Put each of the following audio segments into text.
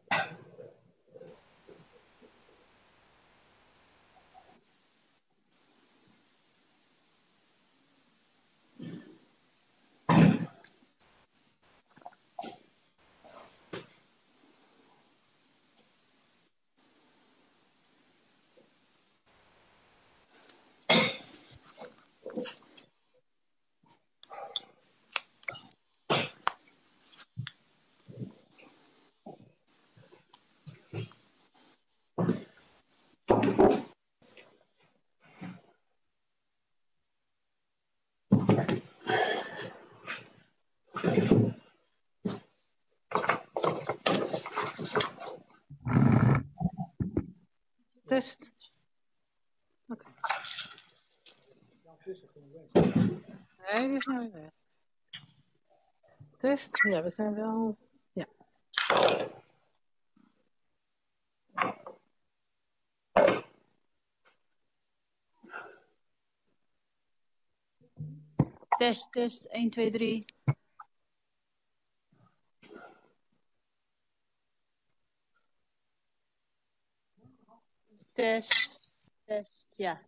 Test. Oké. Nee, die is nou weer weg. Test. Ja, we zijn wel... Ja. Test, test, 1, 2, 3. Test, test, ja.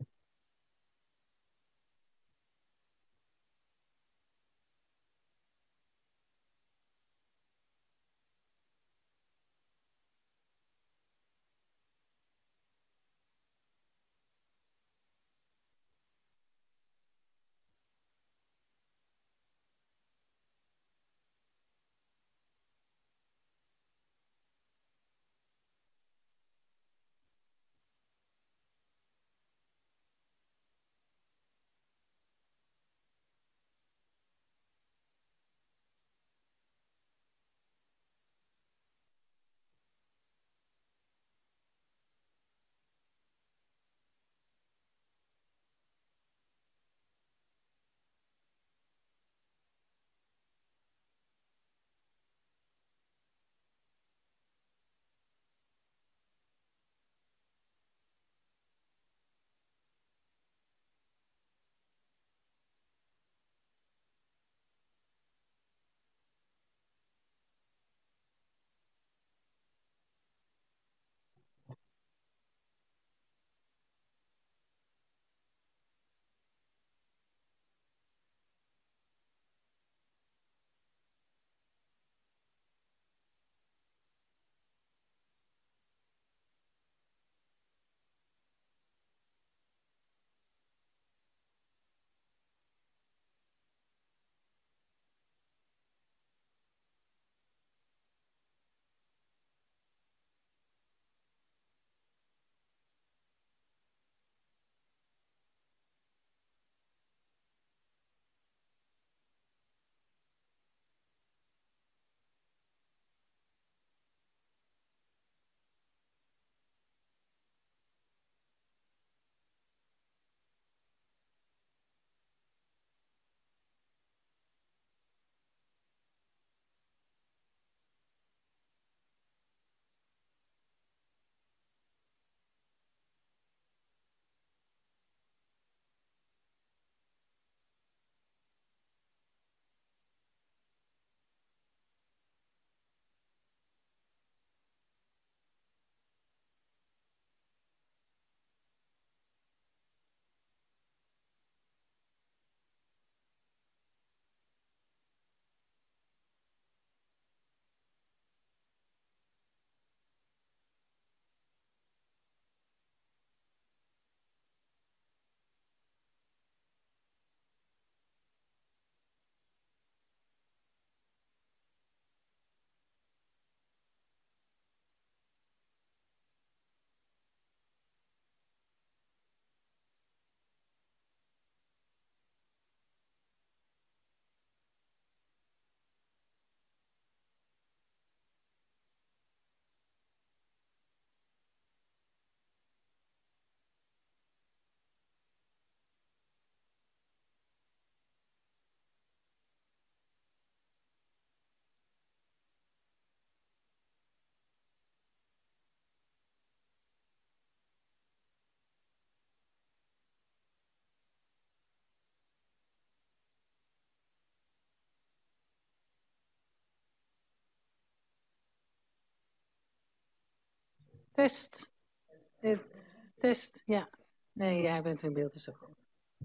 Test. Test, ja. Nee, jij bent in beeld, is ook goed.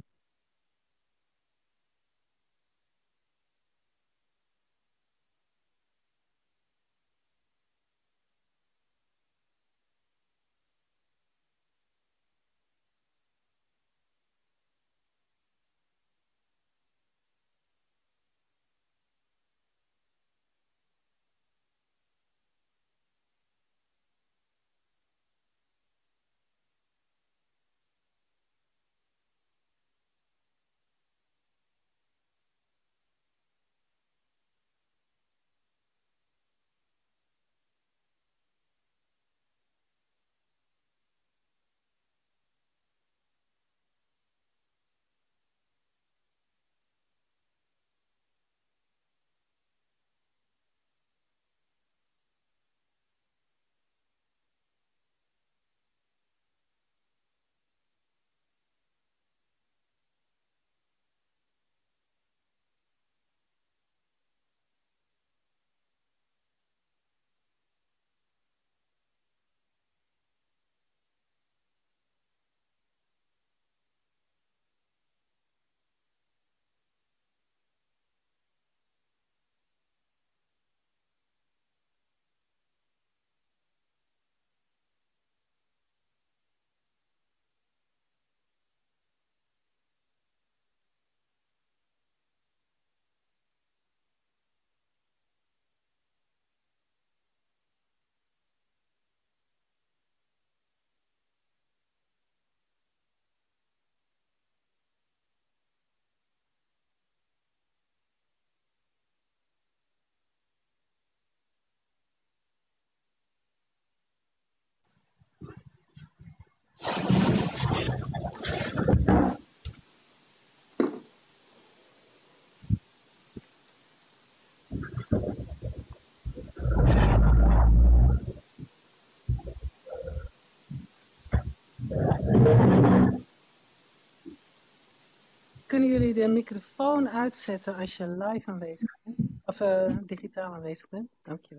Kunnen jullie de microfoon uitzetten als je live aanwezig bent? Of digitaal aanwezig bent? Dankjewel.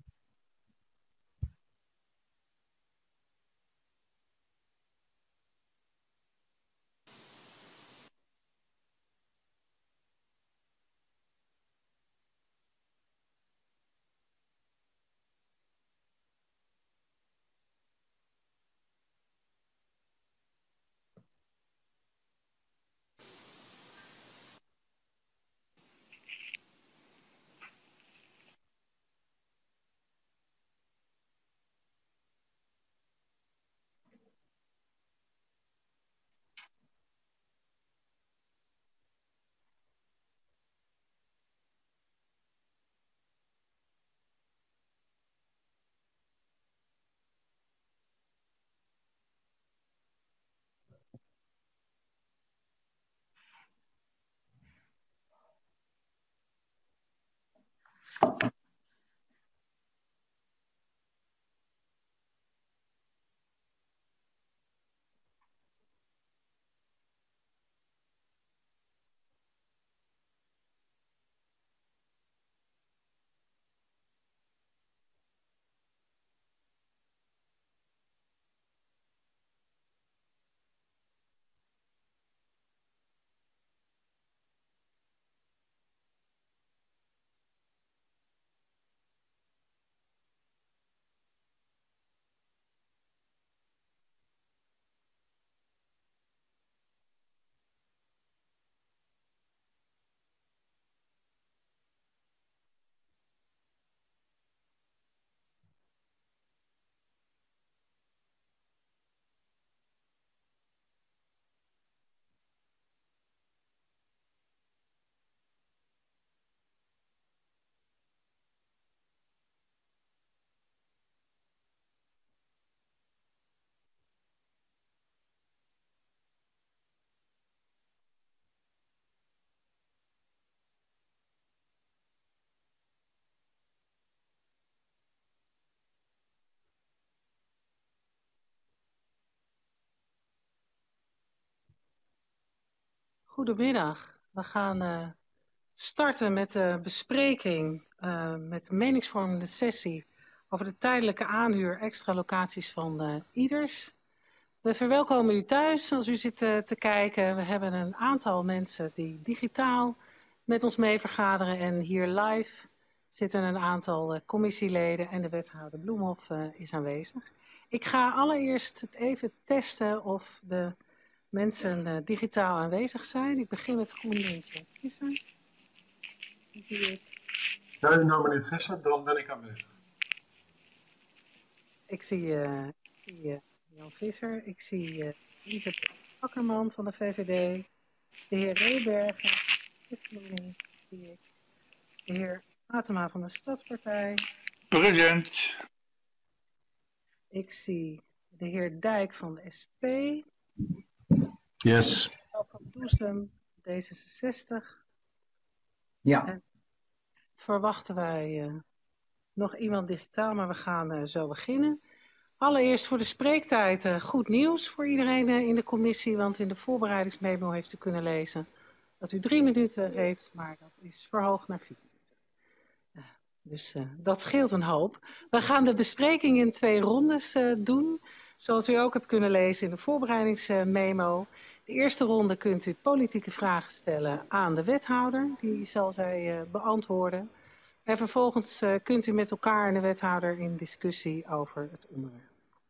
Goedemiddag. We gaan starten met de bespreking, met de meningsvormende sessie over de tijdelijke aanhuur extra locaties van ieders. We verwelkomen u thuis als u zit te kijken. We hebben een aantal mensen die digitaal met ons mee vergaderen en hier live zitten een aantal commissieleden en de wethouder Bloemhof is aanwezig. Ik ga allereerst even testen of de mensen digitaal aanwezig zijn. Ik begin met GroenLinks en Visser. Die zie ik. Zijn u nou meneer Visser, dan ben ik aanwezig. Ik zie Jan Visser. Ik zie Elisabeth Akkerman van de VVD. De heer Rebergen. Zie ik. De heer Atema van de Stadspartij. Present. Ik zie de heer Dijk van de SP. Yes. Van Doeslem, D66. Ja. En verwachten wij nog iemand digitaal, maar we gaan zo beginnen. Allereerst voor de spreektijd goed nieuws voor iedereen in de commissie, want in de voorbereidingsmemo heeft u kunnen lezen dat u 3 minuten heeft, maar dat is verhoogd naar 4 minuten. Dus dat scheelt een hoop. We gaan de bespreking in 2 rondes doen, zoals u ook hebt kunnen lezen in de voorbereidingsmemo. De eerste ronde kunt u politieke vragen stellen aan de wethouder, die zal zij beantwoorden. En vervolgens kunt u met elkaar en de wethouder in discussie over het onderwerp.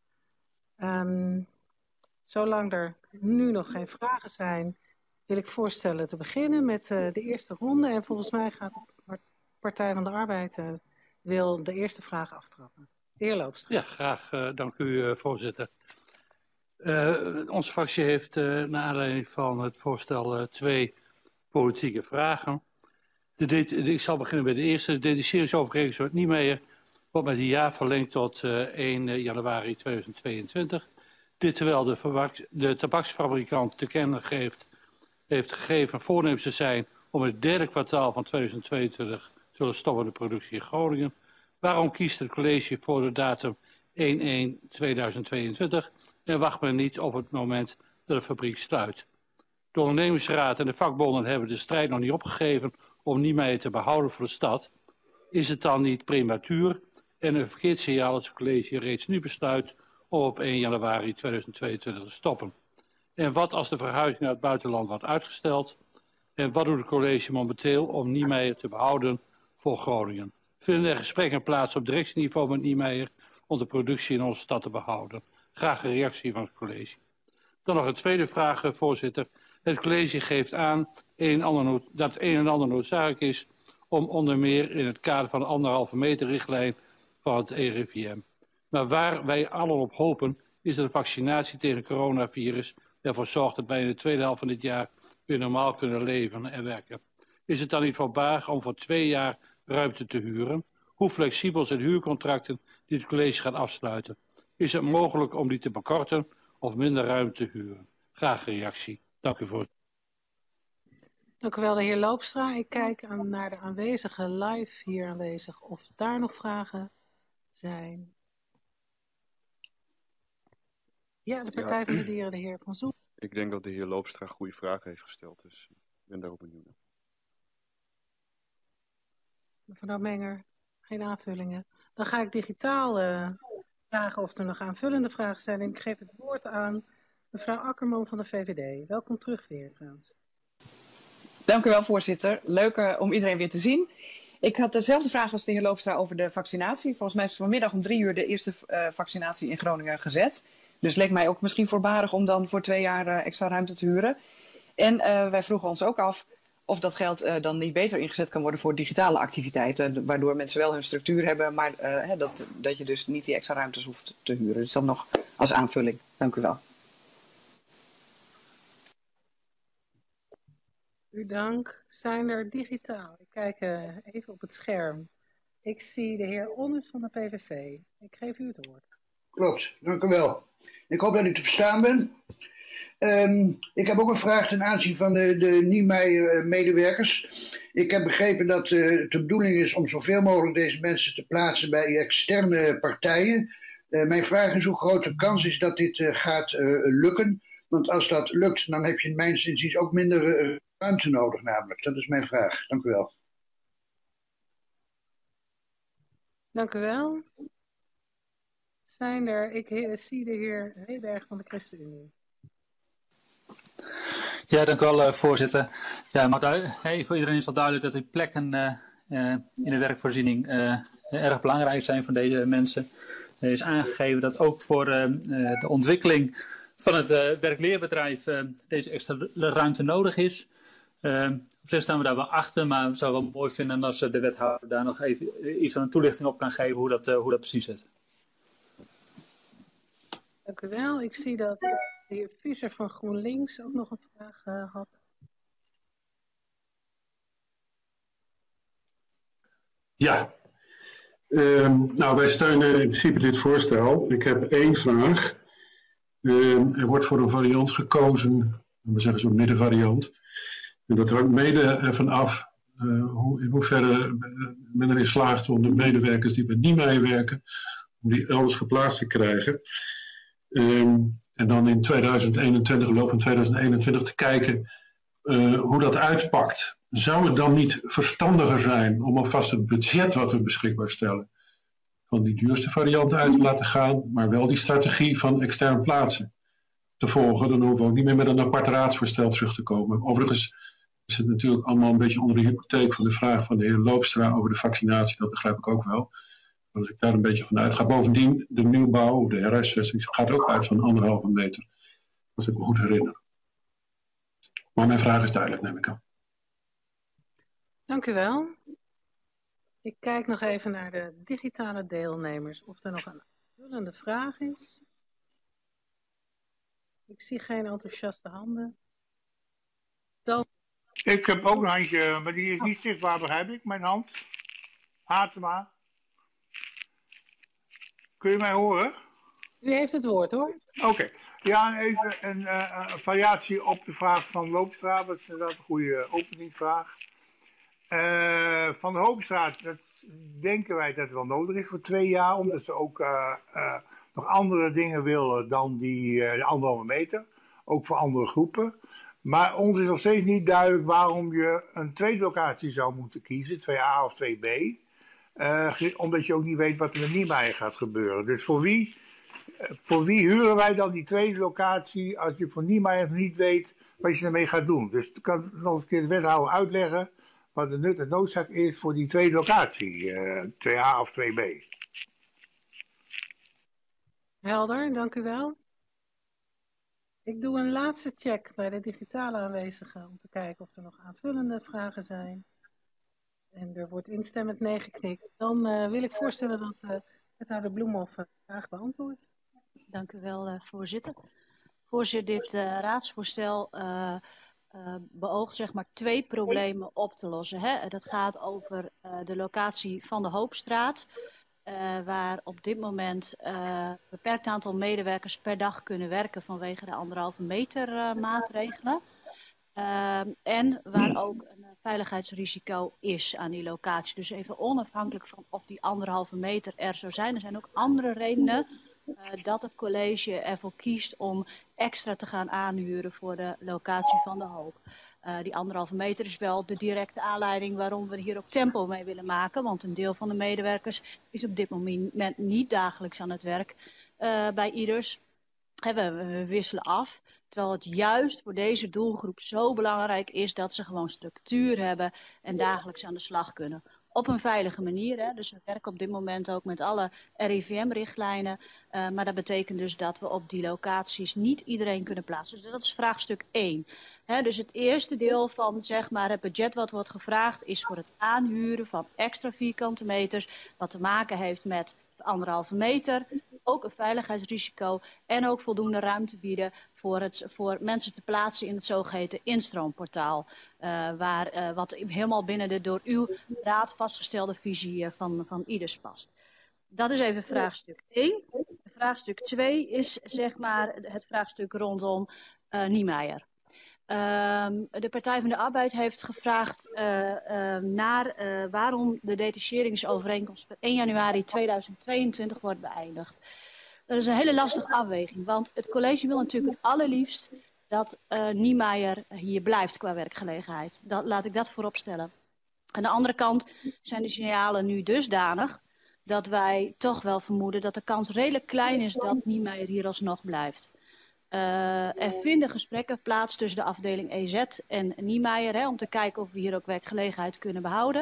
Zolang er nu nog geen vragen zijn, wil ik voorstellen te beginnen met de eerste ronde. En volgens mij gaat de Partij van de Arbeid wil de eerste vraag aftrappen. De heer Loopstra. Ja, graag. Dank u, voorzitter. Onze fractie heeft naar aanleiding van het voorstel 2 politieke vragen. Ik zal beginnen bij de eerste. De detachingsovereenkomst met Niemeyer wordt met een jaar verlengd tot 1 januari 2022. Dit terwijl de tabaksfabrikant te kennen heeft gegeven voornemens te zijn om in het 3e kwartaal van 2022 te zullen stoppen de productie in Groningen. Waarom kiest het college voor de datum 1/1/2022 en wacht men niet op het moment dat de fabriek sluit? De ondernemingsraad en de vakbonden hebben de strijd nog niet opgegeven om Niemeyer te behouden voor de stad. Is het dan niet prematuur en een verkeerd signaal als het college reeds nu besluit om op 1 januari 2022 te stoppen? En wat als de verhuizing naar het buitenland wordt uitgesteld? En wat doet het college momenteel om Niemeyer te behouden voor Groningen? Vinden er gesprekken plaats op directieniveau met Niemeyer om de productie in onze stad te behouden? Graag een reactie van het college. Dan nog een tweede vraag, voorzitter. Het college geeft aan dat het een en ander noodzakelijk is om onder meer in het kader van de 1,5 meter richtlijn van het RIVM. Maar waar wij allen op hopen is dat de vaccinatie tegen het coronavirus ervoor zorgt dat wij in de tweede helft van dit jaar weer normaal kunnen leven en werken. Is het dan niet voorbarig om voor 2 jaar ruimte te huren? Hoe flexibel zijn huurcontracten die het college gaat afsluiten? Is het mogelijk om die te bekorten of minder ruimte te huren? Graag een reactie. Dank u voor. Dank u wel, de heer Loopstra. Ik kijk naar de aanwezigen live hier aanwezig of daar nog vragen zijn. Ja, de Partij van de Dieren, de heer Van Zoek. Ik denk dat de heer Loopstra goede vragen heeft gesteld, dus ik ben daarop benieuwd. Mevrouw Menger, geen aanvullingen. Dan ga ik digitaal vragen of er nog aanvullende vragen zijn. En ik geef het woord aan mevrouw Akkerman van de VVD. Welkom terug weer trouwens. Dank u wel, voorzitter. Leuk om iedereen weer te zien. Ik had dezelfde vraag als de heer Loopstra over de vaccinatie. Volgens mij is vanmiddag om 3 uur de eerste vaccinatie in Groningen gezet. Dus leek mij ook misschien voorbarig om dan voor 2 jaar extra ruimte te huren. En wij vroegen ons ook af of dat geld dan niet beter ingezet kan worden voor digitale activiteiten. Waardoor mensen wel hun structuur hebben, maar dat je dus niet die extra ruimtes hoeft te huren. Dus dat nog als aanvulling. Dank u wel. U dank. Zijn er digitaal? Ik kijk even op het scherm. Ik zie de heer Onnes van de PVV. Ik geef u het woord. Klopt, dank u wel. Ik hoop dat ik te verstaan ben. Ik heb ook een vraag ten aanzien van de Niemeyer-medewerkers. Ik heb begrepen dat het de bedoeling is om zoveel mogelijk deze mensen te plaatsen bij externe partijen. Mijn vraag is hoe groot de kans is dat dit gaat lukken. Want als dat lukt, dan heb je in mijn inziens ook minder ruimte nodig namelijk. Dat is mijn vraag. Dank u wel. Dank u wel. Zijn er, zie de heer Heberg van de ChristenUnie. Ja, dank u wel, voorzitter. Ja, maar voor iedereen is wel duidelijk dat die plekken in de werkvoorziening erg belangrijk zijn voor deze mensen. Er is aangegeven dat ook voor de ontwikkeling van het werk-leerbedrijf deze extra ruimte nodig is. Op zich staan we daar wel achter, maar we zouden wel mooi vinden als de wethouder daar nog even iets van een toelichting op kan geven hoe dat precies zit. Dank u wel. Ik zie dat de heer Visser van GroenLinks ook nog een vraag had. Ja. Nou, wij steunen in principe dit voorstel. Ik heb 1 vraag. Er wordt voor een variant gekozen, we zeggen zo'n middenvariant. En dat hangt mede ervan af in hoeverre men erin slaagt om de medewerkers die bij Niemeyer werken, om die elders geplaatst te krijgen. En dan in 2021, loop van 2021, te kijken hoe dat uitpakt. Zou het dan niet verstandiger zijn om alvast het budget wat we beschikbaar stellen van die duurste variant uit te laten gaan, maar wel die strategie van extern plaatsen te volgen? Dan hoeven we ook niet meer met een apart raadsvoorstel terug te komen. Overigens is het natuurlijk allemaal een beetje onder de hypotheek van de vraag van de heer Loopstra over de vaccinatie. Dat begrijp ik ook wel. Maar als ik daar een beetje van uitga. Bovendien, de nieuwbouw, de herhuisvesting, gaat ook uit van 1,5 meter. Als ik me goed herinner. Maar mijn vraag is duidelijk, neem ik aan. Dank u wel. Ik kijk nog even naar de digitale deelnemers. Of er nog een aanvullende vraag is. Ik zie geen enthousiaste handen. Dan... Ik heb ook een handje, maar die is niet zichtbaar, begrijp ik. Mijn hand. Hatema. Kun je mij horen? U heeft het woord, hoor. Oké. Ja, even een variatie op de vraag van Loopstra. Dat is inderdaad een goede openingsvraag. Van de Hoopstraat, dat denken wij dat het wel nodig is voor 2 jaar. Omdat ze ook nog andere dingen willen dan die 1,5 meter. Ook voor andere groepen. Maar ons is nog steeds niet duidelijk waarom je een tweede locatie zou moeten kiezen. 2A of 2B. Omdat je ook niet weet wat er met Niemeyer gaat gebeuren. Dus voor wie huren wij dan die tweede locatie als je voor Niemeyer niet weet wat je ermee gaat doen? Dus ik kan nog eens een keer de wethouder uitleggen wat de nut en noodzaak is voor die tweede locatie, 2A of 2B. Helder, dank u wel. Ik doe een laatste check bij de digitale aanwezigen om te kijken of er nog aanvullende vragen zijn. En er wordt instemmend nee geknikt. Dan wil ik voorstellen dat wethouder Bloemhoff de vraag beantwoordt. Dank u wel, voorzitter. Voorzitter, dit raadsvoorstel beoogt zeg maar 2 problemen op te lossen. Hè? Dat gaat over de locatie van de Hoopstraat, waar op dit moment een beperkt aantal medewerkers per dag kunnen werken vanwege de 1,5 meter maatregelen. En waar ook een veiligheidsrisico is aan die locatie. Dus even onafhankelijk van of die 1,5 meter er zou zijn. Er zijn ook andere redenen dat het college ervoor kiest om extra te gaan aanhuren voor de locatie van de Hoop. Die 1,5 meter is wel de directe aanleiding waarom we hier ook tempo mee willen maken. Want een deel van de medewerkers is op dit moment niet dagelijks aan het werk bij ieders. We wisselen af. Terwijl het juist voor deze doelgroep zo belangrijk is dat ze gewoon structuur hebben en dagelijks aan de slag kunnen. Op een veilige manier. Hè? Dus we werken op dit moment ook met alle RIVM-richtlijnen. Maar dat betekent dus dat we op die locaties niet iedereen kunnen plaatsen. Dus dat is vraagstuk 1. Dus het eerste deel van zeg maar, het budget wat wordt gevraagd is voor het aanhuren van extra vierkante meters. Wat te maken heeft met 1,5 meter. Ook een veiligheidsrisico en ook voldoende ruimte bieden voor mensen te plaatsen in het zogeheten instroomportaal. Wat helemaal binnen de door uw raad vastgestelde visie van ieders past. Dat is even vraagstuk 1. Vraagstuk 2 is zeg maar het vraagstuk rondom Niemeyer. De Partij van de Arbeid heeft gevraagd naar waarom de detacheringsovereenkomst per 1 januari 2022 wordt beëindigd. Dat is een hele lastige afweging, want het college wil natuurlijk het allerliefst dat Niemeyer hier blijft qua werkgelegenheid. Laat ik dat voorop stellen. Aan de andere kant zijn de signalen nu dusdanig dat wij toch wel vermoeden dat de kans redelijk klein is dat Niemeyer hier alsnog blijft. Er vinden gesprekken plaats tussen de afdeling EZ en Niemeyer, om te kijken of we hier ook werkgelegenheid kunnen behouden.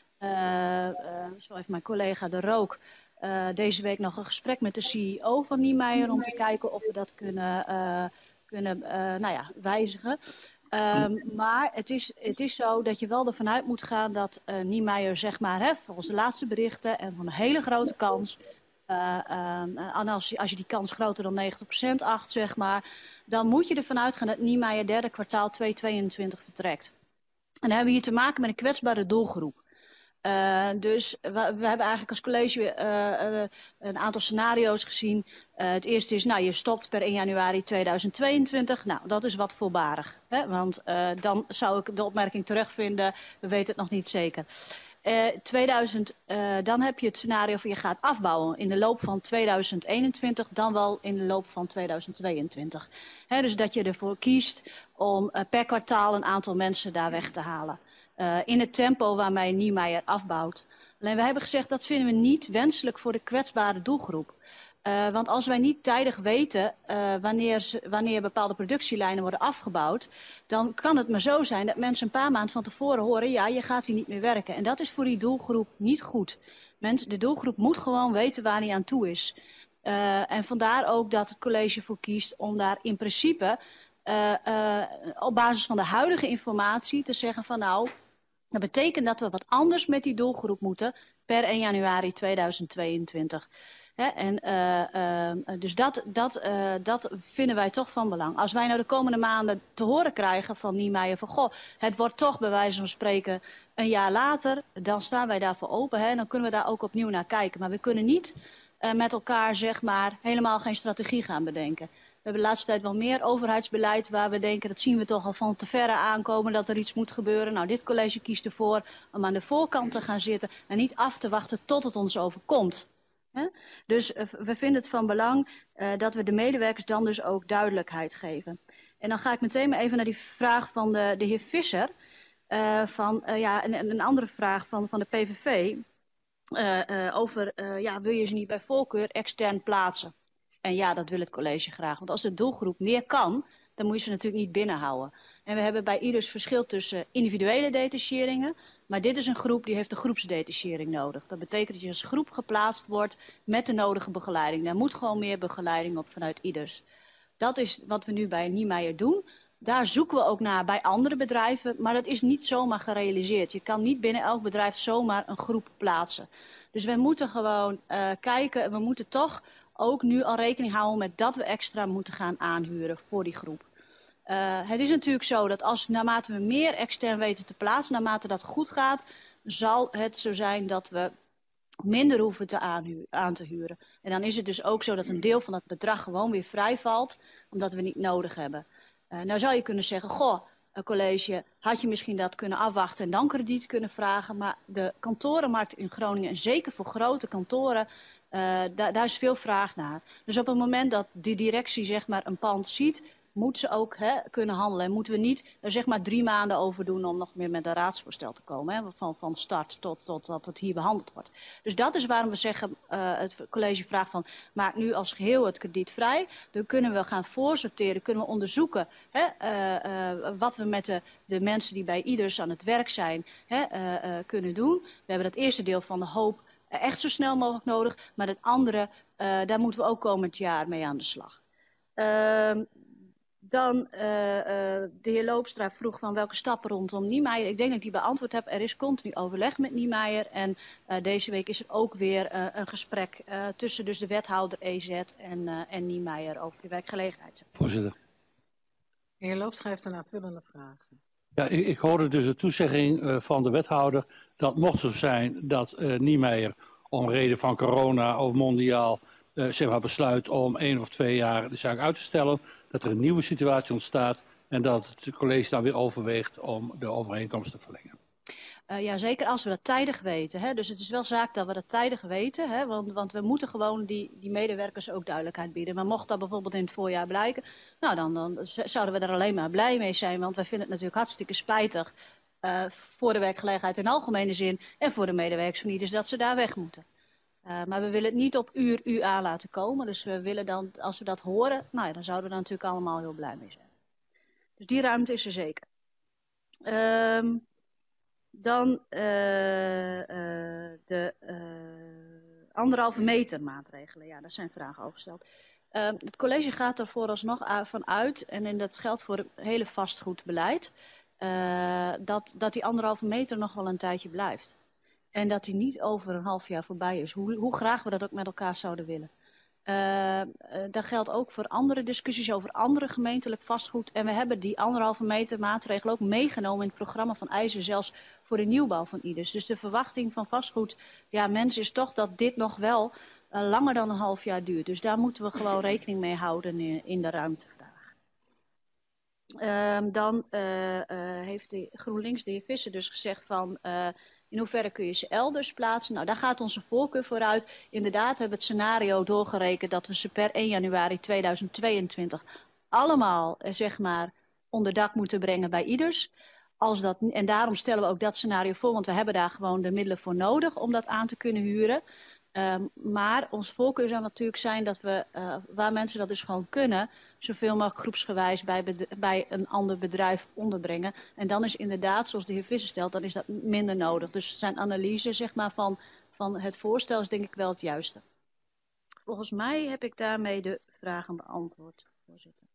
Zo heeft mijn collega De Rook deze week nog een gesprek met de CEO van Niemeyer om te kijken of we dat kunnen wijzigen. Maar het is zo dat je wel ervan uit moet gaan dat Niemeyer, zeg maar, volgens de laatste berichten en van een hele grote kans, als je die kans groter dan 90% acht, zeg maar, dan moet je ervan uitgaan dat Niemeyer derde kwartaal 2022 vertrekt. En dan hebben we hier te maken met een kwetsbare doelgroep. Dus we hebben eigenlijk als college een aantal scenario's gezien. Het eerste is, je stopt per 1 januari 2022. Nou, dat is wat voorbarig. Want dan zou ik de opmerking terugvinden, we weten het nog niet zeker. Dan heb je het scenario van je gaat afbouwen in de loop van 2021, dan wel in de loop van 2022. Dus dat je ervoor kiest om per kwartaal een aantal mensen daar weg te halen. In het tempo waarmee Niemeyer afbouwt. Alleen we hebben gezegd dat vinden we niet wenselijk voor de kwetsbare doelgroep. Want als wij niet tijdig weten wanneer bepaalde productielijnen worden afgebouwd, dan kan het maar zo zijn dat mensen een paar maanden van tevoren horen, ja, je gaat hier niet meer werken. En dat is voor die doelgroep niet goed. De doelgroep moet gewoon weten waar hij aan toe is. En vandaar ook dat het college voor kiest om daar in principe op basis van de huidige informatie te zeggen van nou, dat betekent dat we wat anders met die doelgroep moeten per 1 januari 2022. Dus dat vinden wij toch van belang. Als wij nou de komende maanden te horen krijgen van Niemeyer van goh, het wordt toch bij wijze van spreken een jaar later, dan staan wij daarvoor open. En dan kunnen we daar ook opnieuw naar kijken. Maar we kunnen niet met elkaar zeg maar helemaal geen strategie gaan bedenken. We hebben de laatste tijd wel meer overheidsbeleid waar we denken, dat zien we toch al van te verre aankomen dat er iets moet gebeuren. Nou, dit college kiest ervoor om aan de voorkant te gaan zitten en niet af te wachten tot het ons overkomt. Dus we vinden het van belang dat we de medewerkers dan dus ook duidelijkheid geven. En dan ga ik meteen maar even naar die vraag van de heer Visser. Een andere vraag van de PVV wil je ze niet bij voorkeur extern plaatsen? En ja, dat wil het college graag. Want als de doelgroep meer kan, dan moet je ze natuurlijk niet binnenhouden. En we hebben bij ieders verschil tussen individuele detacheringen. Maar dit is een groep die heeft een groepsdetachering nodig. Dat betekent dat je als groep geplaatst wordt met de nodige begeleiding. Daar moet gewoon meer begeleiding op vanuit ieders. Dat is wat we nu bij Niemeyer doen. Daar zoeken we ook naar bij andere bedrijven. Maar dat is niet zomaar gerealiseerd. Je kan niet binnen elk bedrijf zomaar een groep plaatsen. Dus we moeten gewoon kijken. We moeten toch ook nu al rekening houden met dat we extra moeten gaan aanhuren voor die groep. Het is natuurlijk zo dat naarmate we meer extern weten te plaatsen, naarmate dat goed gaat, zal het zo zijn dat we minder hoeven aan te huren. En dan is het dus ook zo dat een deel van het bedrag gewoon weer vrijvalt, omdat we niet nodig hebben. Nou zou je kunnen zeggen, goh, college, had je misschien dat kunnen afwachten en dan krediet kunnen vragen. Maar de kantorenmarkt in Groningen, en zeker voor grote kantoren, daar is veel vraag naar. Dus op het moment dat die directie zeg maar een pand ziet, moet ze ook kunnen handelen. En moeten we niet er zeg maar 3 maanden over doen om nog meer met een raadsvoorstel te komen. Van start tot dat het hier behandeld wordt. Dus dat is waarom we zeggen, het college vraagt van, maak nu als geheel het krediet vrij. Dan kunnen we gaan voorsorteren, kunnen we onderzoeken wat we met de mensen die bij ieders aan het werk zijn kunnen doen. We hebben het eerste deel van de hoop echt zo snel mogelijk nodig. Maar het andere, daar moeten we ook komend jaar mee aan de slag. Dan de heer Loopstra vroeg van welke stappen rondom Niemeyer. Ik denk dat ik die beantwoord heb. Er is continu overleg met Niemeyer. En deze week is er ook weer een gesprek tussen dus de wethouder EZ en Niemeyer over de werkgelegenheid. Voorzitter. De heer Loopstra heeft een aanvullende vraag. Ja, ik hoorde dus de toezegging van de wethouder dat mocht zo zijn dat Niemeyer om reden van corona of mondiaal besluit om 1 of 2 jaar de zaak uit te stellen, dat er een nieuwe situatie ontstaat en dat het college dan weer overweegt om de overeenkomst te verlengen. Ja, zeker als we dat tijdig weten. Dus het is wel zaak dat we dat tijdig weten. Want we moeten gewoon die medewerkers ook duidelijkheid bieden. Maar mocht dat bijvoorbeeld in het voorjaar blijken, nou dan zouden we er alleen maar blij mee zijn. Want wij vinden het natuurlijk hartstikke spijtig voor de werkgelegenheid in algemene zin en voor de medewerkers van ieders dat ze daar weg moeten. Maar we willen het niet op uur UA laten komen. Dus we willen dan, als we dat horen, nou ja, dan zouden we daar natuurlijk allemaal heel blij mee zijn. Dus die ruimte is er zeker. Dan de 1,5 meter maatregelen. Ja, daar zijn vragen over gesteld. Het college gaat er vooralsnog van uit, en dat geldt voor het hele vastgoedbeleid, dat die 1,5 meter nog wel een tijdje blijft. En dat die niet over een half jaar voorbij is. Hoe graag we dat ook met elkaar zouden willen. Dat geldt ook voor andere discussies over andere gemeentelijk vastgoed. En we hebben die 1,5 meter maatregel ook meegenomen in het programma van eisen, zelfs voor de nieuwbouw van IDES. Dus de verwachting van vastgoed, ja, mensen, is toch dat dit nog wel langer dan een half jaar duurt. Dus daar moeten we gewoon rekening mee houden in de ruimtevraag. Dan heeft de GroenLinks, de heer Visser, dus gezegd van in hoeverre kun je ze elders plaatsen. Nou, daar gaat onze voorkeur vooruit. Inderdaad hebben we het scenario doorgerekend dat we ze per 1 januari 2022 allemaal zeg maar onder dak moeten brengen bij IDES. En daarom stellen we ook dat scenario voor, want we hebben daar gewoon de middelen voor nodig om dat aan te kunnen huren. Maar ons voorkeur zou natuurlijk zijn dat we, waar mensen dat dus gewoon kunnen, zoveel mogelijk groepsgewijs bij een ander bedrijf onderbrengen. En dan is inderdaad, zoals de heer Visser stelt, dan is dat minder nodig. Dus zijn analyse zeg maar, van het voorstel is denk ik wel het juiste. Volgens mij heb ik daarmee de vragen beantwoord, voorzitter.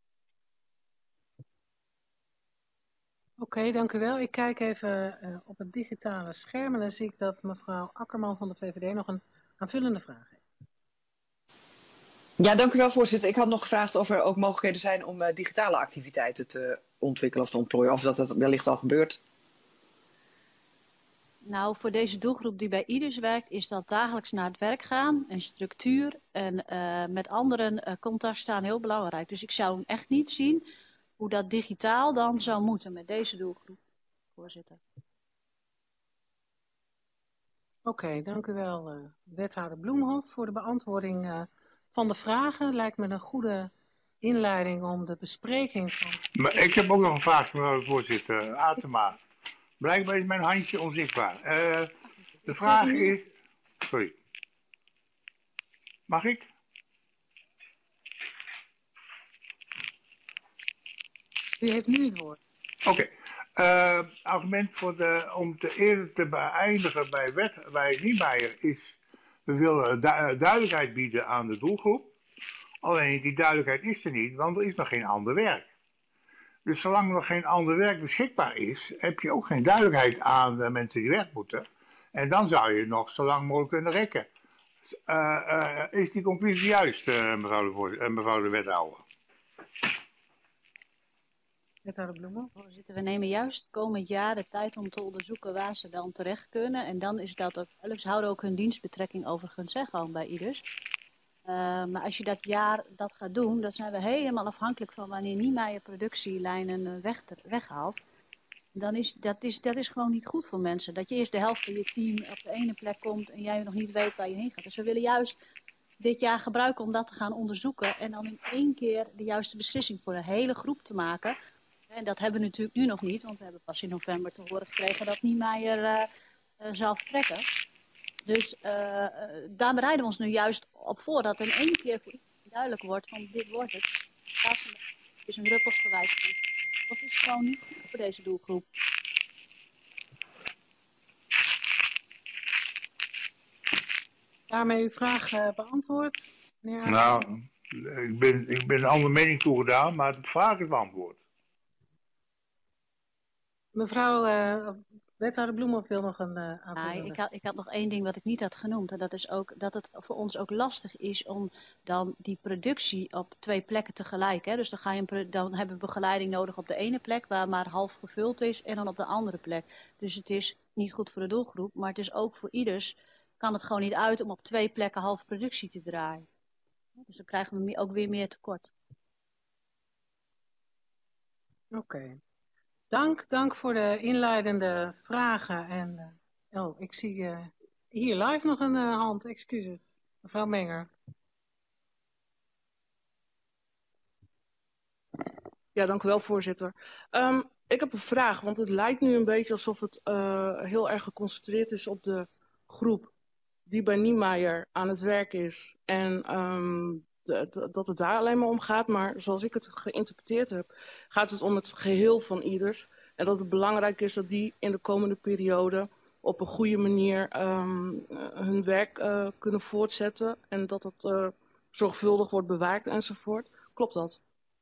Oké, dank u wel. Ik kijk even op het digitale scherm en dan zie ik dat mevrouw Akkerman van de VVD nog een aanvullende vraag heeft. Ja, dank u wel, voorzitter. Ik had nog gevraagd of er ook mogelijkheden zijn om digitale activiteiten te ontwikkelen of te ontplooien, of dat wellicht al gebeurt. Nou, voor deze doelgroep die bij IDES werkt, is dat dagelijks naar het werk gaan en structuur en met anderen contact staan heel belangrijk. Dus ik zou hem echt niet zien hoe dat digitaal dan zou moeten met deze doelgroep, voorzitter. Oké, dank u wel, wethouder Bloemhof, voor de beantwoording van de vragen. Lijkt me een goede inleiding om de bespreking van... Maar ik heb ook nog een vraag, mevrouw de voorzitter. Atema. Blijkbaar is mijn handje onzichtbaar. De vraag is... Sorry. Mag ik? U heeft nu het woord. Oké. Argument om eerder te beëindigen bij Niemeyer is... We willen duidelijkheid bieden aan de doelgroep. Alleen die duidelijkheid is er niet, want er is nog geen ander werk. Dus zolang er nog geen ander werk beschikbaar is, heb je ook geen duidelijkheid aan de mensen die weg moeten. En dan zou je nog zo lang mogelijk kunnen rekken. Is die conclusie juist, mevrouw de wethouder? Wethouder Bloemhof. Voorzitter, we nemen juist komend jaar de tijd om te onderzoeken waar ze dan terecht kunnen. En dan is dat ook, ze houden ook hun dienstbetrekking overigens gewoon bij IDES. Maar als je dat jaar dat gaat doen, dan zijn we helemaal afhankelijk van wanneer Niemeyer productielijnen weghaalt. Dan is dat is gewoon niet goed voor mensen. Dat je eerst de helft van je team op de ene plek komt en jij nog niet weet waar je heen gaat. Dus we willen juist dit jaar gebruiken om dat te gaan onderzoeken. En dan in één keer de juiste beslissing voor de hele groep te maken. En dat hebben we natuurlijk nu nog niet, want we hebben pas in november te horen gekregen dat Niemeyer zal vertrekken. Dus daar bereiden we ons nu juist op voor, dat in één keer voor iedereen duidelijk wordt van dit wordt het. Het is een ruppelsgewijs. Dat is gewoon niet goed voor deze doelgroep. Daarmee uw vraag beantwoord. Nou, ik ben een andere mening toegedaan, maar de vraag is beantwoord. Mevrouw wethouder Bloemhof wil nog een aanvulling. Ik had nog één ding wat ik niet had genoemd. En dat is ook dat het voor ons ook lastig is om dan die productie op 2 plekken tegelijk. Hè? Dus dan hebben we begeleiding nodig op de ene plek waar maar half gevuld is en dan op de andere plek. Dus het is niet goed voor de doelgroep, maar het is ook voor ieders kan het gewoon niet uit om op 2 plekken halve productie te draaien. Dus dan krijgen we ook weer meer tekort. Oké. Dank voor de inleidende vragen. En ik zie hier live nog een hand, excuses. Mevrouw Menger. Ja, dank u wel, voorzitter. Ik heb een vraag, want het lijkt nu een beetje alsof het heel erg geconcentreerd is op de groep die bij Niemeyer aan het werk is. En dat het daar alleen maar om gaat. Maar zoals ik het geïnterpreteerd heb, gaat het om het geheel van ieders. En dat het belangrijk is dat die in de komende periode op een goede manier hun werk kunnen voortzetten. En dat het zorgvuldig wordt bewaakt enzovoort. Klopt dat?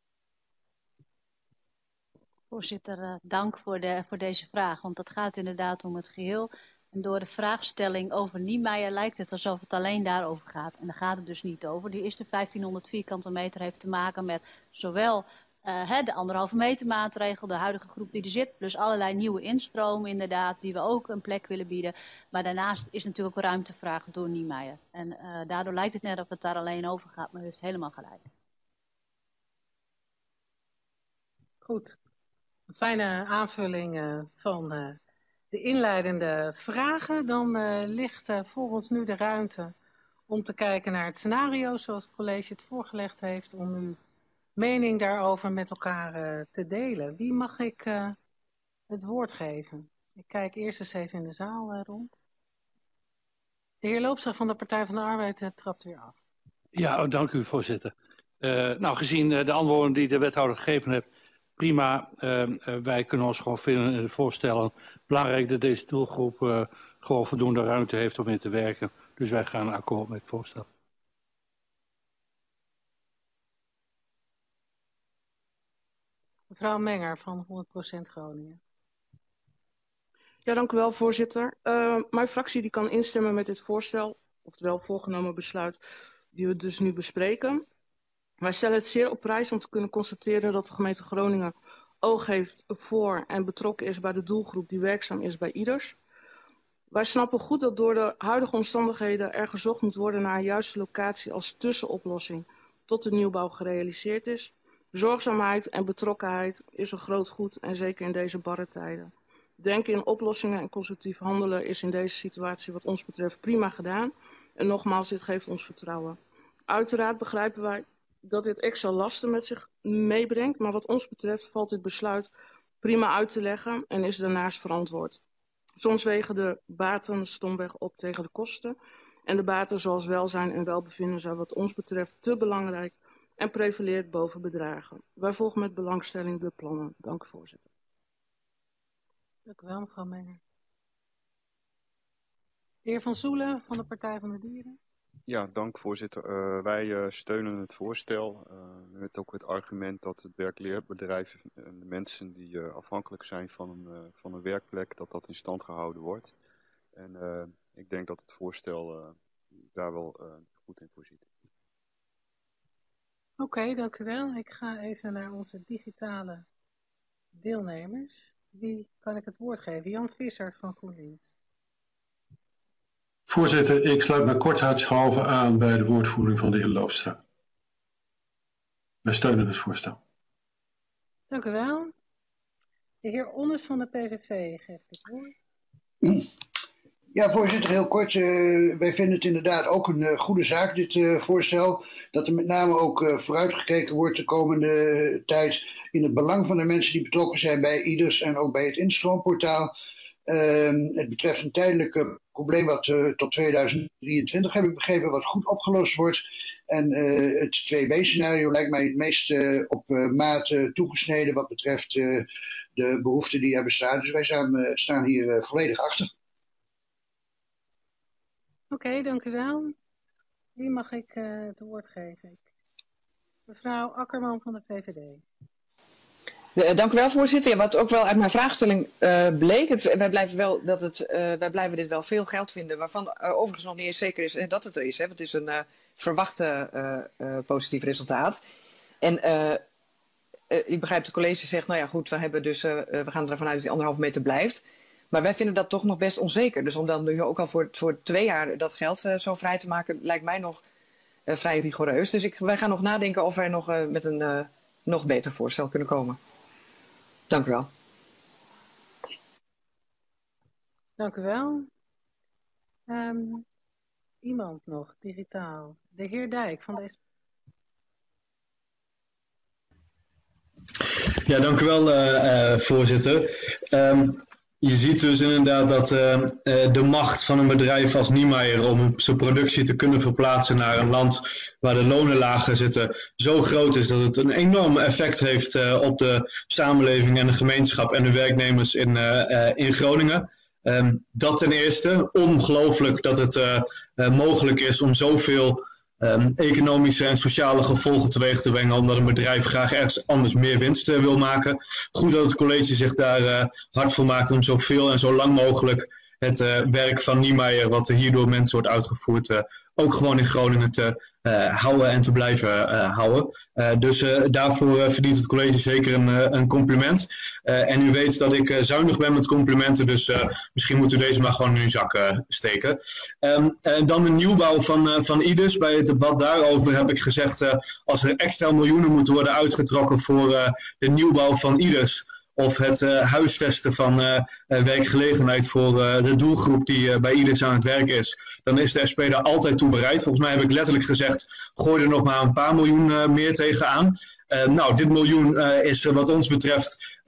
Voorzitter, dank voor deze vraag. Want het gaat inderdaad om het geheel. En door de vraagstelling over Niemeyer lijkt het alsof het alleen daarover gaat. En daar gaat het dus niet over. Die eerste 1500 vierkante meter heeft te maken met zowel de 1,5 meter maatregel, de huidige groep die er zit, plus allerlei nieuwe instromen inderdaad, die we ook een plek willen bieden. Maar daarnaast is natuurlijk ook ruimtevraag door Niemeyer. En daardoor lijkt het net of het daar alleen over gaat, maar u heeft helemaal gelijk. Goed. Een fijne aanvulling van de inleidende vragen. Dan ligt voor ons nu de ruimte om te kijken naar het scenario zoals het college het voorgelegd heeft, om uw mening daarover met elkaar te delen. Wie mag ik het woord geven? Ik kijk eerst eens even in de zaal rond. De heer Loopstra van de Partij van de Arbeid trapt weer af. Ja, dank u voorzitter. Nou, gezien de antwoorden die de wethouder gegeven heeft, prima. Wij kunnen ons gewoon vinden in het voorstellen. Belangrijk dat deze doelgroep gewoon voldoende ruimte heeft om in te werken. Dus wij gaan akkoord met het voorstel. Mevrouw Menger van 100% Groningen. Ja, dank u wel, voorzitter. Mijn fractie die kan instemmen met dit voorstel, oftewel voorgenomen besluit die we dus nu bespreken. Wij stellen het zeer op prijs om te kunnen constateren dat de gemeente Groningen oog heeft voor en betrokken is bij de doelgroep die werkzaam is bij ieders. Wij snappen goed dat door de huidige omstandigheden er gezocht moet worden naar een juiste locatie als tussenoplossing tot de nieuwbouw gerealiseerd is. Zorgzaamheid en betrokkenheid is een groot goed en zeker in deze barre tijden. Denken in oplossingen en constructief handelen is in deze situatie wat ons betreft prima gedaan. En nogmaals, dit geeft ons vertrouwen. Uiteraard begrijpen wij dat dit extra lasten met zich meebrengt, maar wat ons betreft valt dit besluit prima uit te leggen en is daarnaast verantwoord. Soms wegen de baten stomweg op tegen de kosten en de baten zoals welzijn en welbevinden zijn wat ons betreft te belangrijk en prevaleert boven bedragen. Wij volgen met belangstelling de plannen. Dank u, voorzitter. Dank u wel, mevrouw Menger. De heer Van Soelen van de Partij van de Dieren. Ja, dank voorzitter. Wij steunen het voorstel met ook het argument dat het werkleerbedrijf en de mensen die afhankelijk zijn van een werkplek, dat dat in stand gehouden wordt. En ik denk dat het voorstel daar wel goed in voorziet. Oké, dank u wel. Ik ga even naar onze digitale deelnemers. Wie kan ik het woord geven? Jan Visser van GroenLinks. Voorzitter, ik sluit me kortheidshalve aan bij de woordvoering van de heer Loopstra. Wij steunen het voorstel. Dank u wel. De heer Onnes van de PVV geeft het woord. Ja, voorzitter, heel kort. Wij vinden het inderdaad ook een goede zaak, dit voorstel. Dat er met name ook vooruitgekeken wordt de komende tijd in het belang van de mensen die betrokken zijn bij ieders en ook bij het instroomportaal. Het betreft een tijdelijk probleem wat tot 2023, heb ik begrepen, wat goed opgelost wordt. En het 2B-scenario lijkt mij het meest op maat toegesneden wat betreft de behoeften die er bestaan. Dus wij staan hier volledig achter. Oké, dank u wel. Wie mag ik het woord geven? Mevrouw Akkerman van de VVD. Dank u wel, voorzitter. Ja, wat ook wel uit mijn vraagstelling bleek, wij blijven dit wel veel geld vinden, waarvan overigens nog niet eens zeker is dat het er is. Hè, want het is een verwachte positief resultaat. En ik begrijp, het college zegt, nou ja goed, we gaan ervan uit dat die 1,5 meter blijft. Maar wij vinden dat toch nog best onzeker. Dus om dan nu ook al voor 2 jaar dat geld zo vrij te maken, lijkt mij nog vrij rigoureus. Dus wij gaan nog nadenken of wij nog met een nog beter voorstel kunnen komen. Dank u wel. Dank u wel. Iemand nog, digitaal. De heer Dijk van deze. Ja, dank u wel, voorzitter. je ziet dus inderdaad dat de macht van een bedrijf als Niemeyer om zijn productie te kunnen verplaatsen naar een land waar de lonen lager zitten, zo groot is dat het een enorm effect heeft op de samenleving en de gemeenschap en de werknemers in Groningen. Dat ten eerste, ongelooflijk dat het mogelijk is om zoveel economische en sociale gevolgen teweeg te brengen, omdat een bedrijf graag ergens anders meer winst wil maken. Goed dat het college zich daar hard voor maakt om zoveel en zo lang mogelijk het werk van Niemeyer, wat hier door mensen wordt uitgevoerd, ook gewoon in Groningen te houden en te blijven houden. Dus daarvoor verdient het college zeker een compliment. En u weet dat ik zuinig ben met complimenten, dus misschien moeten we deze maar gewoon in uw zak steken. Dan de nieuwbouw van IDES. Bij het debat daarover heb ik gezegd, als er extra miljoenen moeten worden uitgetrokken voor de nieuwbouw van IDES, of het huisvesten van werkgelegenheid voor de doelgroep die bij IDES aan het werk is, dan is de SP daar altijd toe bereid. Volgens mij heb ik letterlijk gezegd, gooi er nog maar een paar miljoen meer tegenaan. Nou, dit miljoen is wat ons betreft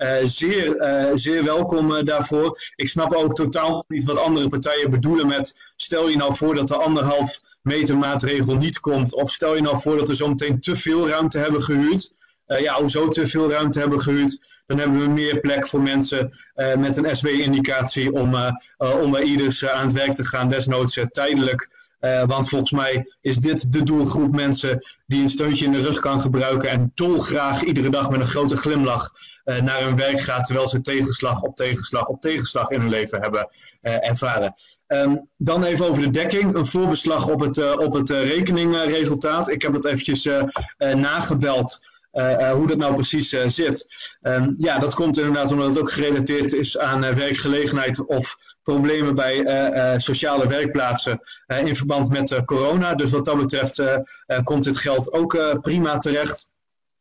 zeer welkom daarvoor. Ik snap ook totaal niet wat andere partijen bedoelen met, stel je nou voor dat de 1,5 meter maatregel niet komt, of stel je nou voor dat we zometeen te veel ruimte hebben gehuurd. Hoezo te veel ruimte hebben gehuurd? Dan hebben we meer plek voor mensen met een SW-indicatie om bij IDES aan het werk te gaan, desnoods tijdelijk. Want volgens mij is dit de doelgroep mensen die een steuntje in de rug kan gebruiken en dolgraag iedere dag met een grote glimlach naar hun werk gaat, terwijl ze tegenslag op tegenslag op tegenslag in hun leven hebben ervaren. Dan even over de dekking. Een voorbeslag op het rekeningresultaat. Ik heb het eventjes nagebeld. Hoe dat nou precies zit. Dat komt inderdaad omdat het ook gerelateerd is aan werkgelegenheid of problemen bij sociale werkplaatsen in verband met corona. Dus wat dat betreft komt dit geld ook prima terecht.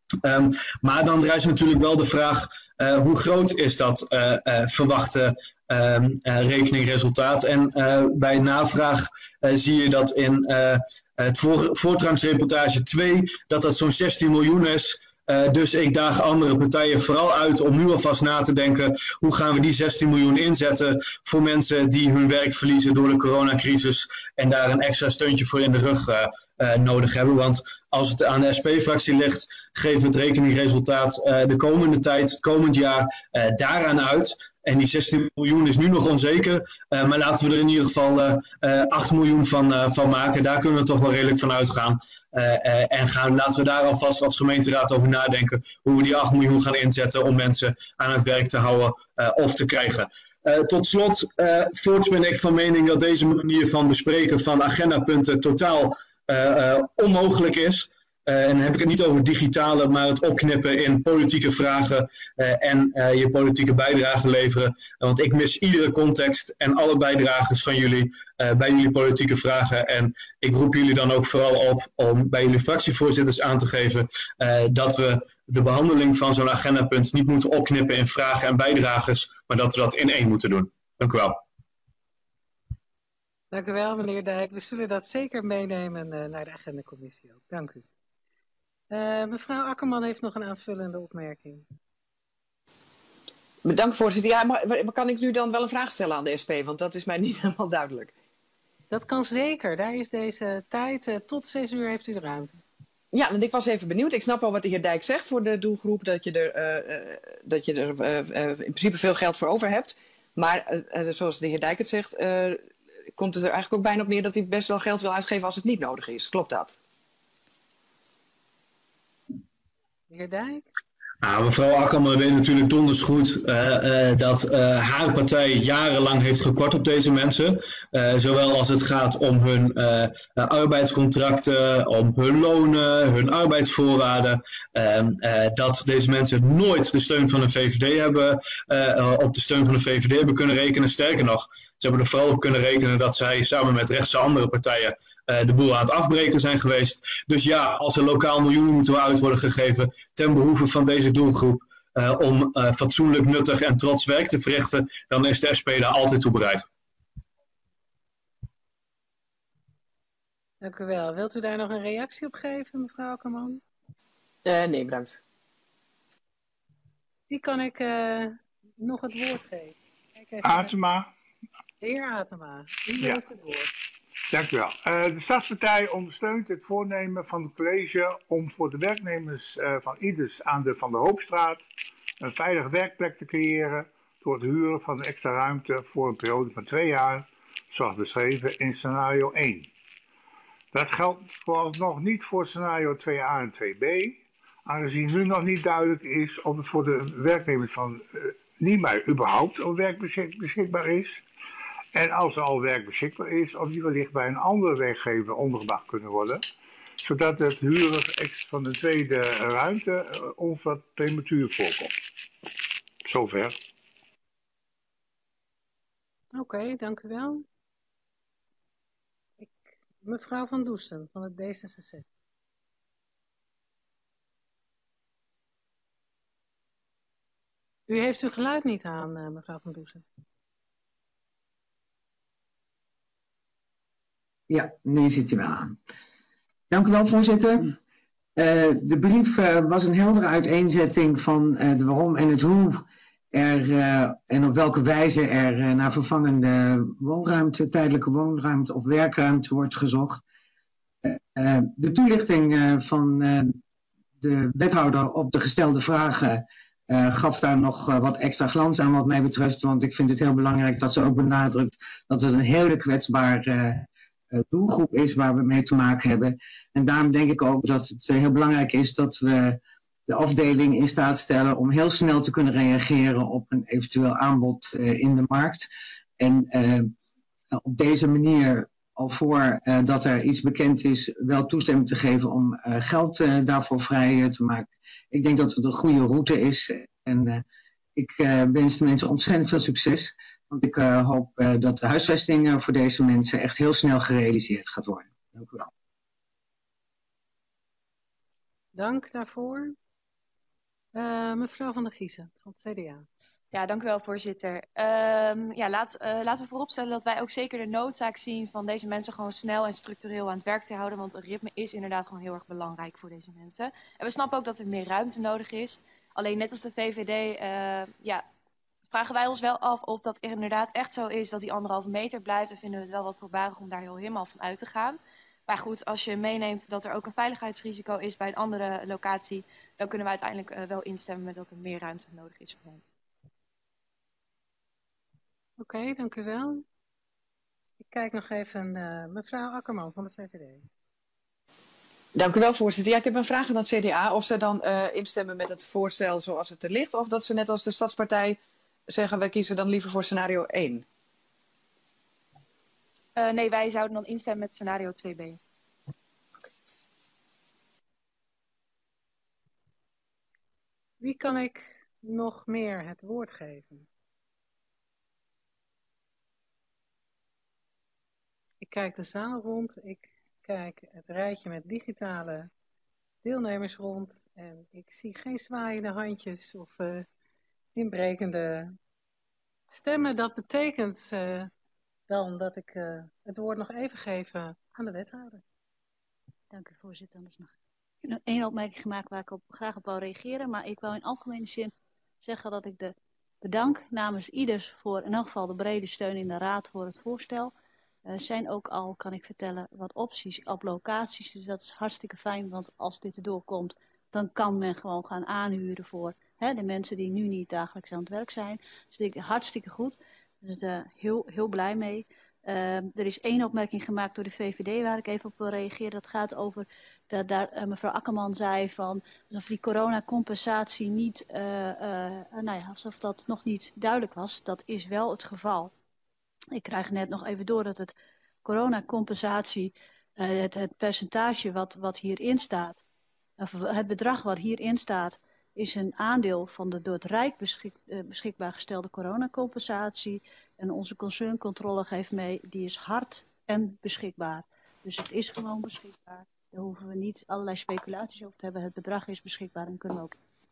Maar dan rijst natuurlijk wel de vraag, hoe groot is dat verwachte rekeningresultaat? En bij navraag zie je dat in het voortrangsreportage 2 dat zo'n 16 miljoen is. Dus ik daag andere partijen vooral uit om nu alvast na te denken, hoe gaan we die 16 miljoen inzetten voor mensen die hun werk verliezen door de coronacrisis en daar een extra steuntje voor in de rug nodig hebben. Want als het aan de SP-fractie ligt, geven we het rekeningresultaat de komende tijd, het komend jaar daaraan uit. En die 16 miljoen is nu nog onzeker, maar laten we er in ieder geval 8 miljoen van maken. Daar kunnen we toch wel redelijk van uitgaan. Laten we daar alvast als gemeenteraad over nadenken hoe we die 8 miljoen gaan inzetten om mensen aan het werk te houden of te krijgen. Tot slot, voorts ben ik van mening dat deze manier van bespreken van agendapunten totaal onmogelijk is. En dan heb ik het niet over digitale, maar het opknippen in politieke vragen en je politieke bijdrage leveren. Want ik mis iedere context en alle bijdrages van jullie bij jullie politieke vragen. En ik roep jullie dan ook vooral op om bij jullie fractievoorzitters aan te geven dat we de behandeling van zo'n agendapunt niet moeten opknippen in vragen en bijdrages, maar dat we dat in één moeten doen. Dank u wel. Dank u wel, meneer Dijk. We zullen dat zeker meenemen naar de agendacommissie ook. Dank u. Mevrouw Akkerman heeft nog een aanvullende opmerking. Bedankt, voorzitter. Ja, maar kan ik nu dan wel een vraag stellen aan de SP? Want dat is mij niet helemaal duidelijk. Dat kan zeker. Daar is deze tijd. Tot 6 uur heeft u de ruimte. Ja, want ik was even benieuwd. Ik snap al wat de heer Dijk zegt voor de doelgroep. Dat je er in principe veel geld voor over hebt. Maar zoals de heer Dijk het zegt, komt het er eigenlijk ook bijna op neer dat hij best wel geld wil uitgeven als het niet nodig is. Klopt dat? De heer Dijk? Mevrouw Akkerman weet natuurlijk donders goed dat haar partij jarenlang heeft gekort op deze mensen. Zowel als het gaat om hun arbeidscontracten, om hun lonen, hun arbeidsvoorwaarden. Dat deze mensen nooit de steun van de VVD hebben, op de steun van de VVD hebben kunnen rekenen. Sterker nog, ze hebben er vooral op kunnen rekenen dat zij samen met rechtse andere partijen de boel aan het afbreken zijn geweest. Dus ja, als er lokaal miljoenen moeten uit worden gegeven ten behoeve van deze doelgroep om fatsoenlijk, nuttig en trots werk te verrichten, dan is de SP daar altijd toe bereid. Dank u wel. Wilt u daar nog een reactie op geven, mevrouw Akkerman? Nee, bedankt. Wie kan ik nog het woord geven? Atema. De heer Atema, u Ja. heeft het woord. Dank u wel. De Stadspartij ondersteunt het voornemen van het college om voor de werknemers van IDES aan de Van der Hoopstraat een veilige werkplek te creëren door het huren van extra ruimte voor een periode van 2 jaar, zoals beschreven in scenario 1. Dat geldt vooralsnog niet voor scenario 2a en 2b, aangezien nu nog niet duidelijk is of het voor de werknemers van Niemeyer überhaupt een werk beschikbaar is. En als er al werk beschikbaar is, of die wellicht bij een andere werkgever ondergebracht kunnen worden, zodat het huren van de tweede ruimte ons wat prematuur voorkomt. Zover. Oké, dank u wel. Mevrouw Van Doesten van het D66. U heeft uw geluid niet aan, mevrouw Van Doesten. Ja, nu zit hij wel aan. Dank u wel, voorzitter. De brief was een heldere uiteenzetting van de waarom en het hoe en op welke wijze er naar vervangende woonruimte, tijdelijke woonruimte of werkruimte wordt gezocht. De toelichting van de wethouder op de gestelde vragen gaf daar nog wat extra glans aan wat mij betreft, want ik vind het heel belangrijk dat ze ook benadrukt dat het een hele kwetsbare doelgroep is waar we mee te maken hebben. En daarom denk ik ook dat het heel belangrijk is dat we de afdeling in staat stellen om heel snel te kunnen reageren op een eventueel aanbod in de markt. En op deze manier, al voor dat er iets bekend is, wel toestemming te geven om geld daarvoor vrij te maken. Ik denk dat het een goede route is. En ik wens de mensen ontzettend veel succes. Want ik hoop dat de huisvesting voor deze mensen echt heel snel gerealiseerd gaat worden. Dank u wel. Dank daarvoor. Mevrouw Van der Giezen van het CDA. Ja, dank u wel, voorzitter. Laten we vooropstellen dat wij ook zeker de noodzaak zien van deze mensen gewoon snel en structureel aan het werk te houden. Want een ritme is inderdaad gewoon heel erg belangrijk voor deze mensen. En we snappen ook dat er meer ruimte nodig is. Alleen net als de VVD vragen wij ons wel af of dat inderdaad echt zo is dat die 1,5 meter blijft. En vinden we het wel wat voorbarig om daar helemaal van uit te gaan. Maar goed, als je meeneemt dat er ook een veiligheidsrisico is bij een andere locatie, dan kunnen we uiteindelijk wel instemmen dat er meer ruimte nodig is voor hen. Oké, dank u wel. Ik kijk nog even mevrouw Akkerman van de VVD. Dank u wel, voorzitter. Ja, ik heb een vraag aan het CDA of ze dan instemmen met het voorstel zoals het er ligt, of dat ze net als de Stadspartij zeggen wij kiezen dan liever voor scenario 1. Nee, wij zouden dan instemmen met scenario 2b. Wie kan ik nog meer het woord geven? Ik kijk de zaal rond, ik kijk het rijtje met digitale deelnemers rond en ik zie geen zwaaiende handjes of inbrekende stemmen. Dat betekent dan dat ik het woord nog even geef aan de wethouder. Dank u, voorzitter. Er is nog één opmerking gemaakt waar ik graag op wil reageren, maar ik wil in algemene zin zeggen dat ik de bedank namens ieders voor in elk geval de brede steun in de raad voor het voorstel. Er zijn ook al, kan ik vertellen, wat opties op locaties. Dus dat is hartstikke fijn, want als dit erdoor komt, dan kan men gewoon gaan aanhuren voor de mensen die nu niet dagelijks aan het werk zijn. Dus ik denk hartstikke goed. Dus heel blij mee. Er is één opmerking gemaakt door de VVD waar ik even op wil reageren. Dat gaat over dat daar mevrouw Akkerman zei van alsof die coronacompensatie niet, alsof dat nog niet duidelijk was. Dat is wel het geval. Ik krijg net nog even door dat het coronacompensatie, het percentage wat hierin staat, of het bedrag wat hierin staat, is een aandeel van de door het Rijk beschikbaar gestelde coronacompensatie. En onze concerncontrole geeft mee, die is hard en beschikbaar. Dus het is gewoon beschikbaar. Daar hoeven we niet allerlei speculaties over te hebben. Het bedrag is beschikbaar en kunnen we ook.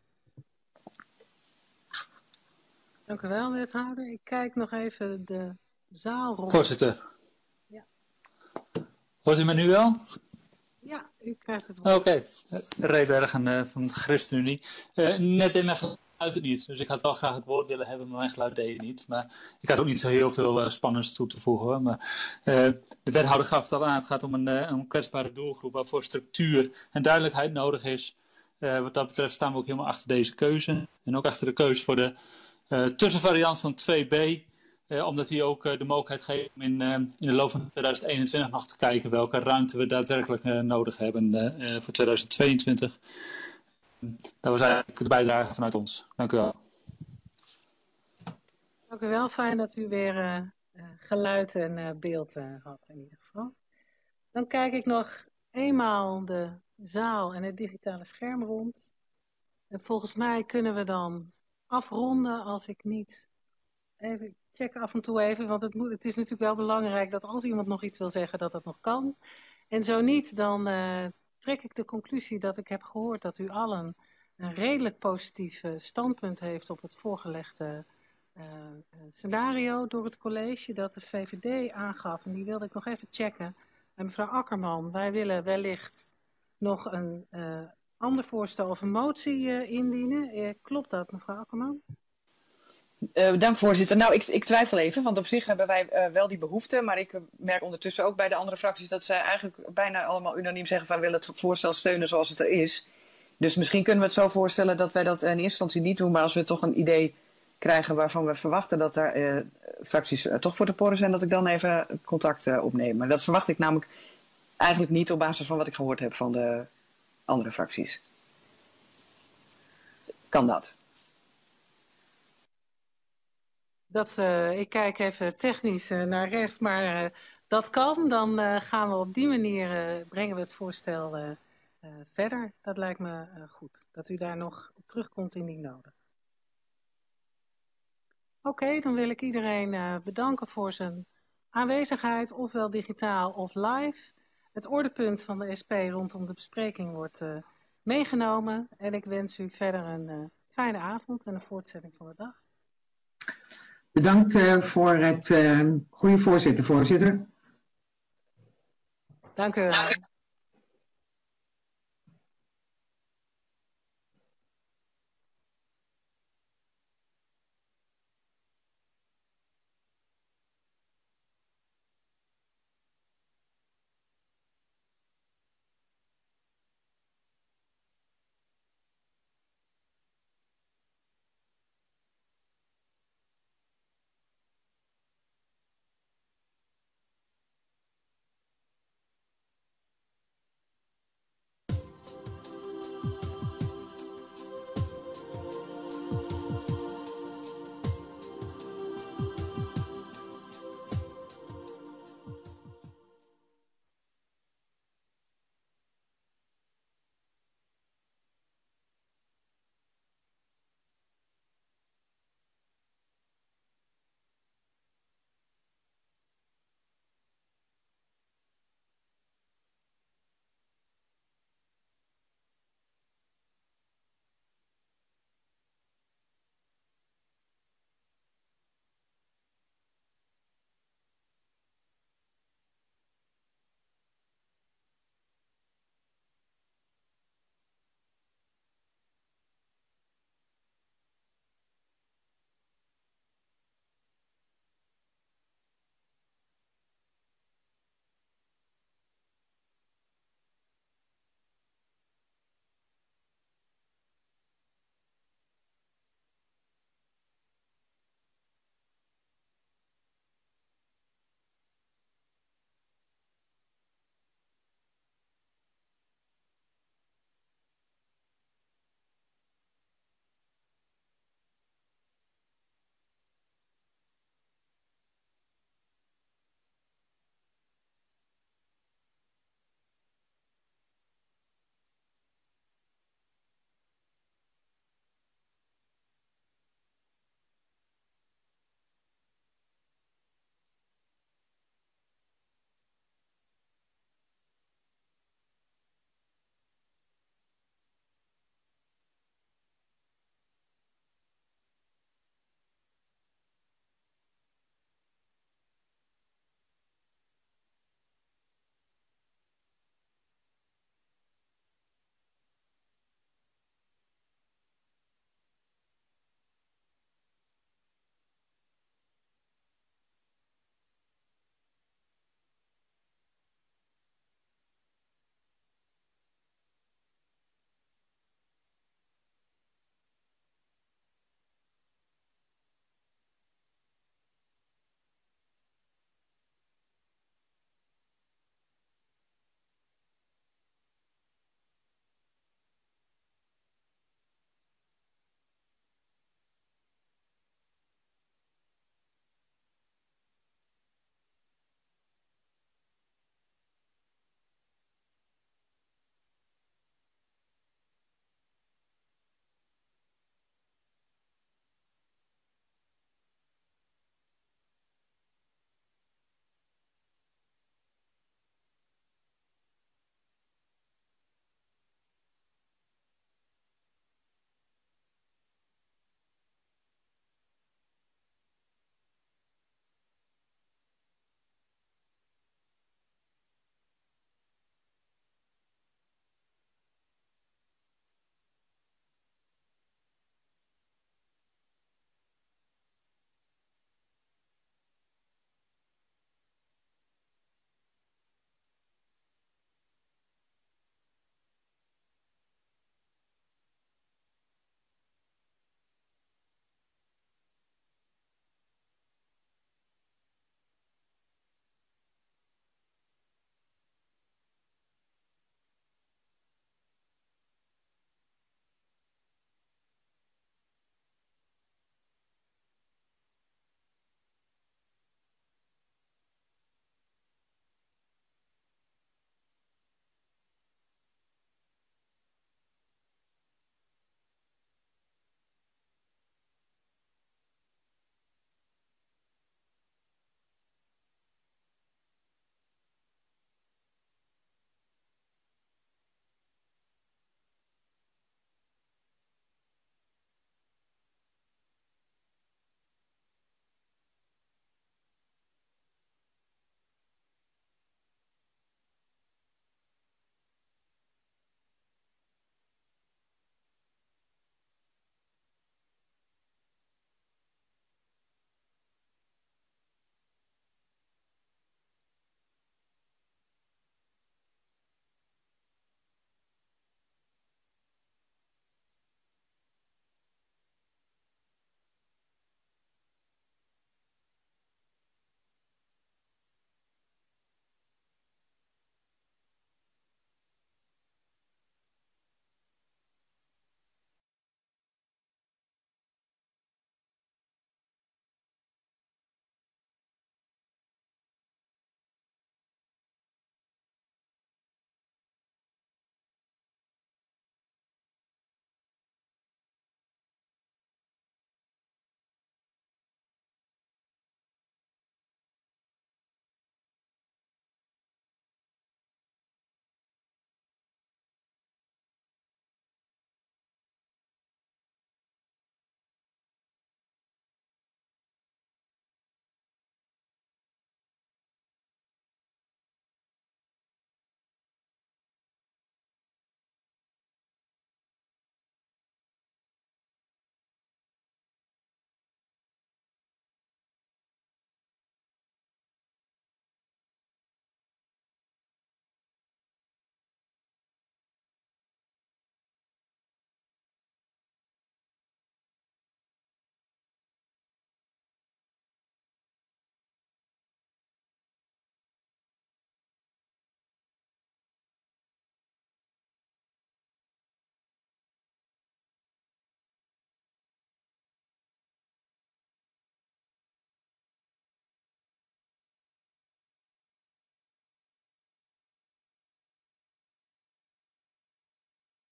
Dank u wel, wethouder. Ik kijk nog even de zaal rond. Voorzitter. Ja. Hoort u me nu wel? Ja, u krijgt het woord. Oké. Reebergen van de ChristenUnie. Net in mijn geluid het niet. Dus ik had wel graag het woord willen hebben, maar mijn geluid deed het niet. Maar ik had ook niet zo heel veel spannends toe te voegen. Hoor. Maar de wethouder gaf het al aan. Het gaat om een kwetsbare doelgroep waarvoor structuur en duidelijkheid nodig is. Wat dat betreft staan we ook helemaal achter deze keuze. En ook achter de keuze voor de tussenvariant van 2B. Omdat die ook de mogelijkheid geeft om in de loop van 2021 nog te kijken welke ruimte we daadwerkelijk nodig hebben voor 2022. Dat was eigenlijk de bijdrage vanuit ons. Dank u wel. Dank u wel. Fijn dat u weer geluid en beeld had in ieder geval. Dan kijk ik nog eenmaal de zaal en het digitale scherm rond. En volgens mij kunnen we dan afronden als ik niet... Even check af en toe even, want het is natuurlijk wel belangrijk dat als iemand nog iets wil zeggen, dat dat nog kan. En zo niet, dan trek ik de conclusie dat ik heb gehoord dat u allen een redelijk positief standpunt heeft op het voorgelegde scenario door het college, dat de VVD aangaf, en die wilde ik nog even checken. En mevrouw Akkerman, wij willen wellicht nog een ander voorstel of een motie indienen. Klopt dat, mevrouw Akkerman? Dank voorzitter. Nou, ik twijfel even, want op zich hebben wij wel die behoefte. Maar ik merk ondertussen ook bij de andere fracties dat zij eigenlijk bijna allemaal unaniem zeggen van willen het voorstel steunen zoals het er is. Dus misschien kunnen we het zo voorstellen dat wij dat in eerste instantie niet doen. Maar als we toch een idee krijgen waarvan we verwachten dat daar fracties toch voor te porren zijn, dat ik dan even contact opneem. Maar dat verwacht ik namelijk eigenlijk niet op basis van wat ik gehoord heb van de andere fracties. Kan dat? Ik kijk even technisch naar rechts, maar dat kan. Dan gaan we op die manier, brengen we het voorstel verder. Dat lijkt me goed, dat u daar nog op terugkomt indien nodig. Oké, dan wil ik iedereen bedanken voor zijn aanwezigheid, ofwel digitaal of live. Het ordepunt van de SP rondom de bespreking wordt meegenomen. En ik wens u verder een fijne avond en een voortzetting van de dag. Bedankt voor het goede voorzitter. Dank u wel.